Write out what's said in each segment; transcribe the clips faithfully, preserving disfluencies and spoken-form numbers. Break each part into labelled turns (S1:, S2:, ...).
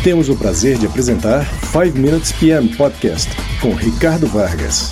S1: Temos o prazer de apresentar five minutes P M Podcast com Ricardo Vargas.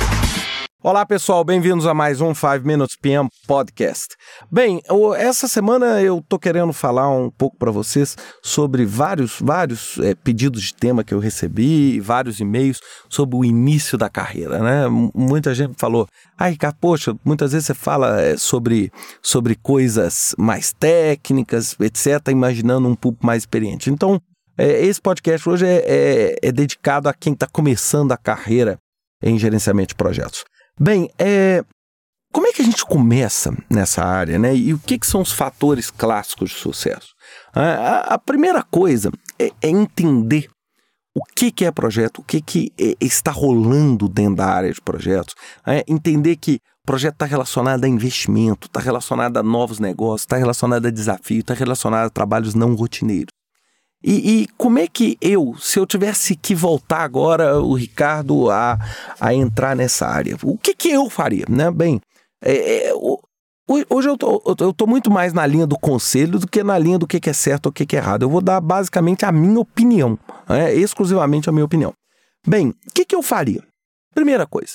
S2: Olá pessoal, bem-vindos a mais um five minutes P M Podcast. Bem, essa semana eu tô querendo falar um pouco para vocês sobre vários, vários é, pedidos de tema que eu recebi, vários e-mails sobre o início da carreira, né? Muita gente falou, ah, Ricardo, poxa, muitas vezes você fala é, sobre, sobre coisas mais técnicas, etcétera, imaginando um público mais experiente. Então, é, esse podcast hoje é, é, é dedicado a quem está começando a carreira em gerenciamento de projetos. Bem, é, como é que a gente começa nessa área, né? E o que, que são os fatores clássicos de sucesso? A, a, a primeira coisa é, é entender o que, que é projeto, o que, que é, está rolando dentro da área de projetos. É, entender que o projeto está relacionado a investimento, está relacionado a novos negócios, está relacionado a desafio, está relacionado a trabalhos não rotineiros. E, e como é que eu, se eu tivesse que voltar agora, o Ricardo, a, a entrar nessa área, o que que eu faria, né? Bem, é, é, hoje eu tô, eu tô muito mais na linha do conselho do que na linha do que que é certo ou o que que é errado. Eu vou dar basicamente a minha opinião, né? Exclusivamente a minha opinião. Bem, o que que eu faria? Primeira coisa,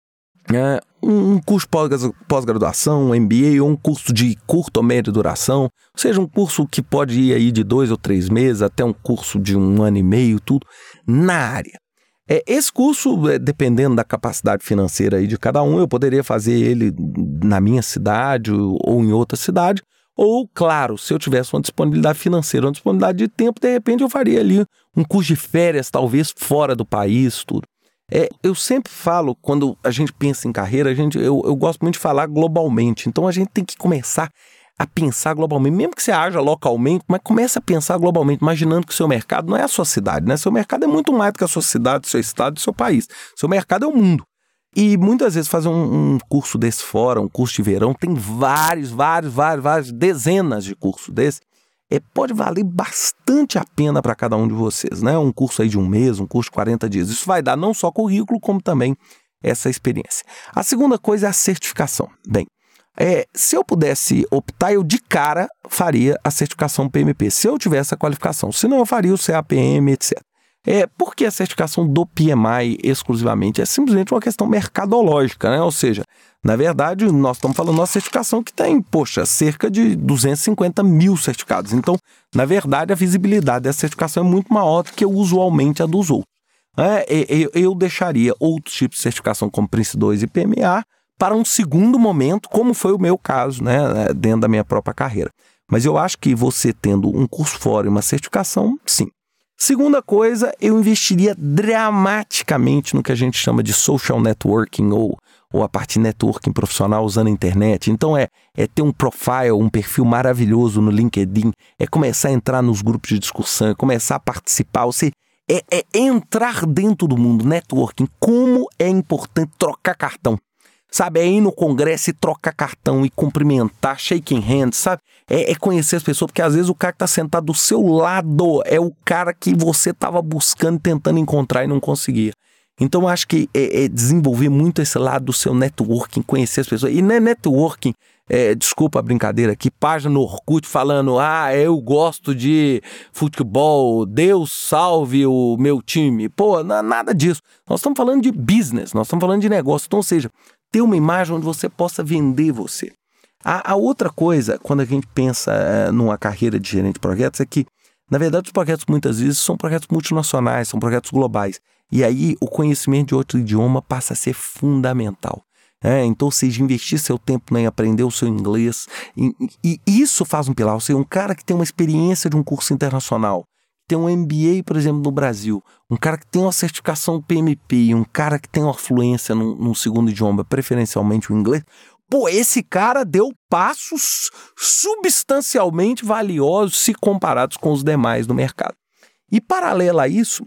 S2: é, um curso pós-graduação, um M B A, ou um curso de curta ou média duração, ou seja, um curso que pode ir aí de dois ou três meses até um curso de um ano e meio, tudo, na área. É, esse curso, é, dependendo da capacidade financeira aí de cada um, eu poderia fazer ele na minha cidade ou em outra cidade, ou, claro, se eu tivesse uma disponibilidade financeira, uma disponibilidade de tempo, de repente eu faria ali um curso de férias, talvez fora do país, tudo. É, eu sempre falo, quando a gente pensa em carreira, a gente, eu, eu gosto muito de falar globalmente. Então a gente tem que começar a pensar globalmente, mesmo que você haja localmente, mas comece a pensar globalmente, imaginando que o seu mercado não é a sua cidade, né? Seu mercado é muito mais do que a sua cidade, seu estado e seu país. Seu mercado é o mundo. E muitas vezes fazer um, um curso desse fora, um curso de verão, tem vários, vários, vários, vários, dezenas de cursos desses. É, pode valer bastante a pena para cada um de vocês, né? Um curso aí de um mês, um curso de quarenta dias. Isso vai dar não só currículo, como também essa experiência. A segunda coisa é a certificação. Bem, é, se eu pudesse optar, eu de cara faria a certificação P M P, se eu tivesse a qualificação. Se não, eu faria o C A P M, etcétera. É, por que a certificação do P M I exclusivamente? É simplesmente uma questão mercadológica, né? Ou seja, na verdade, nós estamos falando de uma certificação que tem, poxa, cerca de duzentos e cinquenta mil certificados. Então, na verdade, a visibilidade dessa certificação é muito maior do que usualmente a dos outros. É, eu, eu deixaria outros tipos de certificação, como Prince dois e P M A, para um segundo momento, como foi o meu caso, né, dentro da minha própria carreira. Mas eu acho que você tendo um curso fora e uma certificação, sim. Segunda coisa, eu investiria dramaticamente no que a gente chama de social networking ou, ou a parte networking profissional usando a internet. Então é, é ter um profile, um perfil maravilhoso no LinkedIn, é começar a entrar nos grupos de discussão, é começar a participar, você, é, é entrar dentro do mundo, networking. Como é importante trocar cartão. Sabe, é ir no congresso e trocar cartão e cumprimentar, shaking hands, sabe? É, é conhecer as pessoas, porque às vezes o cara que está sentado do seu lado é o cara que você estava buscando, tentando encontrar e não conseguia. Então eu acho que é, é desenvolver muito esse lado do seu networking, conhecer as pessoas. E não é networking, é, desculpa a brincadeira aqui, página no Orkut falando, ah, eu gosto de futebol, Deus salve o meu time. Pô, não, nada disso. Nós estamos falando de business, nós estamos falando de negócio. Então, ou seja, ter uma imagem onde você possa vender você. A, a outra coisa, quando a gente pensa uh, numa carreira de gerente de projetos, é que, na verdade, os projetos muitas vezes são projetos multinacionais, são projetos globais. E aí o conhecimento de outro idioma passa a ser fundamental. É, então, ou seja, investir seu tempo em aprender o seu inglês. E, e isso faz um pilar. Ou seja, um cara que tem uma experiência de um curso internacional, tem um M B A, por exemplo, no Brasil, um cara que tem uma certificação P M P, um cara que tem uma fluência num, num segundo idioma, preferencialmente o inglês, pô, esse cara deu passos substancialmente valiosos se comparados com os demais do mercado. E paralelo a isso,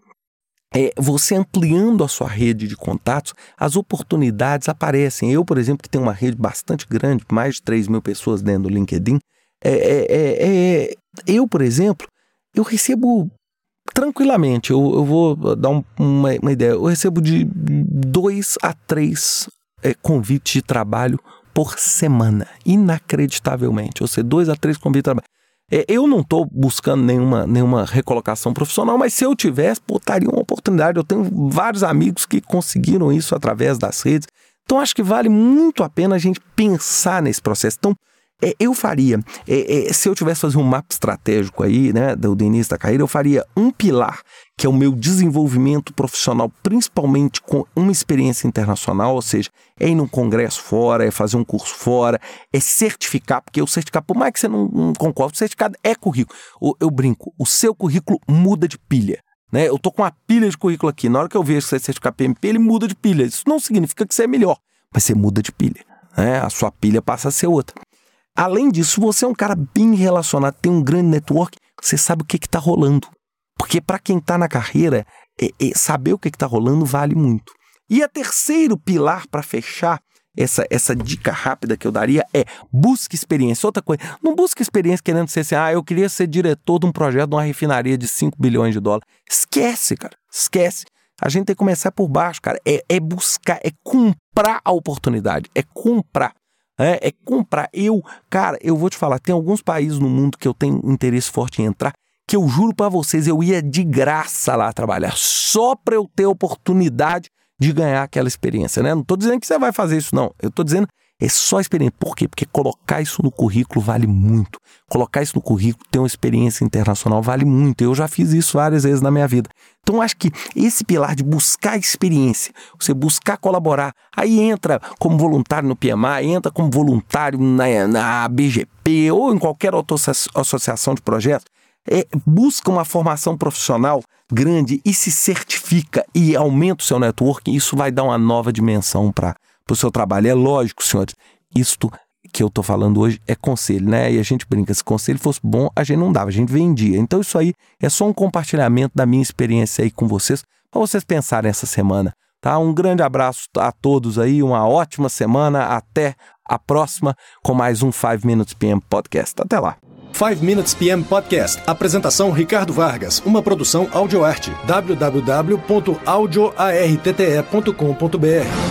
S2: é, você ampliando a sua rede de contatos, as oportunidades aparecem. Eu, por exemplo, que tenho uma rede bastante grande, mais de três mil pessoas dentro do LinkedIn, é, é, é, é, eu, por exemplo, eu recebo tranquilamente, eu, eu vou dar um, uma, uma ideia, eu recebo de dois a três é, convites de trabalho por semana, inacreditavelmente, ou seja, dois a três convites de trabalho. É, eu não estou buscando nenhuma, nenhuma recolocação profissional, mas se eu tivesse, pô, estaria uma oportunidade. Eu tenho vários amigos que conseguiram isso através das redes. Então, acho que vale muito a pena a gente pensar nesse processo. Então, é, eu faria, é, é, se eu tivesse fazer um mapa estratégico aí, né, do, do início da carreira, eu faria um pilar, que é o meu desenvolvimento profissional, principalmente com uma experiência internacional, ou seja, é ir num congresso fora, é fazer um curso fora, é certificar, porque o certificado, por mais que você não, não concorde, o certificado é currículo. Eu, eu brinco, o seu currículo muda de pilha. Né? Eu tô com uma pilha de currículo aqui, na hora que eu vejo que você é certificado P M P, ele muda de pilha. Isso não significa que você é melhor, mas você muda de pilha. Né? A sua pilha passa a ser outra. Além disso, você é um cara bem relacionado, tem um grande network, você sabe o que está rolando. Porque para quem está na carreira, é, é, saber o que está rolando vale muito. E a terceiro pilar para fechar essa, essa dica rápida que eu daria é busque experiência. Outra coisa, não busque experiência querendo ser assim, ah, eu queria ser diretor de um projeto de uma refinaria de cinco bilhões de dólares. Esquece, cara, esquece. A gente tem que começar por baixo, cara. É, é buscar, é comprar a oportunidade, é comprar. É, é comprar. Eu, cara, eu vou te falar, tem alguns países no mundo que eu tenho interesse forte em entrar, que eu juro pra vocês, eu ia de graça lá trabalhar, só pra eu ter a oportunidade de ganhar aquela experiência, né? Não tô dizendo que você vai fazer isso, não. Eu tô dizendo, é só experiência. Por quê? Porque colocar isso no currículo vale muito. Colocar isso no currículo, ter uma experiência internacional vale muito. Eu já fiz isso várias vezes na minha vida. Então, acho que esse pilar de buscar experiência, você buscar colaborar, aí entra como voluntário no P M A, entra como voluntário na, na B G P ou em qualquer outra associação de projetos, é, busca uma formação profissional grande e se certifica e aumenta o seu networking, isso vai dar uma nova dimensão para o seu trabalho. É lógico, senhores, isto que eu estou falando hoje é conselho, né? E a gente brinca, se conselho fosse bom, a gente não dava, a gente vendia. Então isso aí é só um compartilhamento da minha experiência aí com vocês, para vocês pensarem essa semana, tá? Um grande abraço a todos aí, uma ótima semana, até a próxima com mais um five minutes P M Podcast. Até lá.
S1: five minutes P M Podcast. Apresentação Ricardo Vargas. Uma produção AudioArt. w w w ponto audio arte ponto com ponto b r